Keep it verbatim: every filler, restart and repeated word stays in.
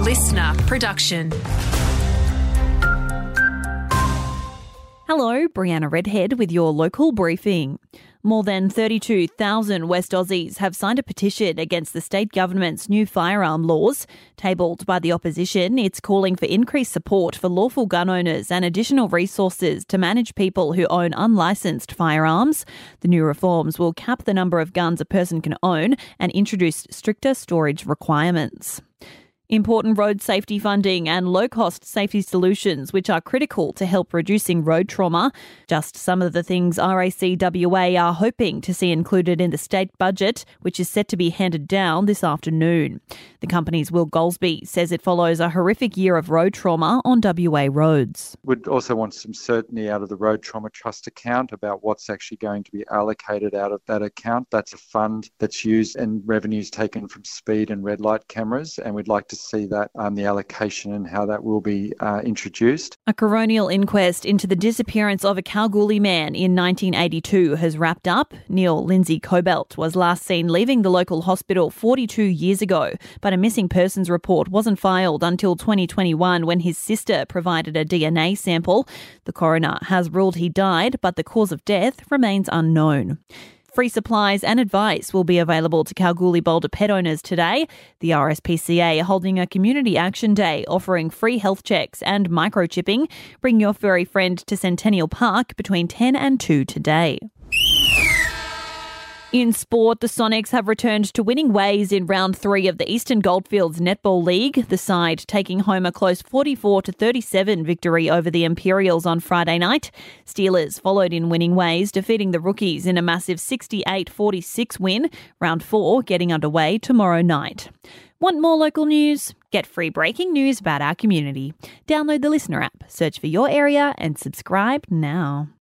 listener production. Hello, Brianna Redhead with your local briefing. More than thirty-two thousand West Aussies have signed a petition against the state government's new firearm laws. Tabled by the opposition, it's calling for increased support for lawful gun owners and additional resources to manage people who own unlicensed firearms. The new reforms will cap the number of guns a person can own and introduce stricter storage requirements. Important road safety funding and low-cost safety solutions which are critical to help reducing road trauma. Just some of the things R A C W A are hoping to see included in the state budget, which is set to be handed down this afternoon. The company's Will Goldsby says it follows a horrific year of road trauma on W A roads. We'd also want some certainty out of the Road Trauma Trust account about what's actually going to be allocated out of that account. That's a fund that's used and revenues taken from speed and red light cameras, and we'd like to see that, um, the allocation and how that will be uh, introduced. A coronial inquest into the disappearance of a Kalgoorlie man in nineteen eighty-two has wrapped up. Neil Lindsay Cobelt was last seen leaving the local hospital forty-two years ago, but a missing persons report wasn't filed until twenty twenty-one when his sister provided a D N A sample. The coroner has ruled he died, but the cause of death remains unknown. Free supplies and advice will be available to Kalgoorlie Boulder pet owners today. The R S P C A are holding a community action day offering free health checks and microchipping. Bring your furry friend to Centennial Park between ten and two today. In sport, the Sonics have returned to winning ways in round three of the Eastern Goldfields Netball League, the side taking home a close forty-four to thirty-seven victory over the Imperials on Friday night. Steelers followed in winning ways, defeating the Rookies in a massive sixty-eight forty-six win, round four getting underway tomorrow night. Want more local news? Get free breaking news about our community. Download the Listener app, search for your area and subscribe now.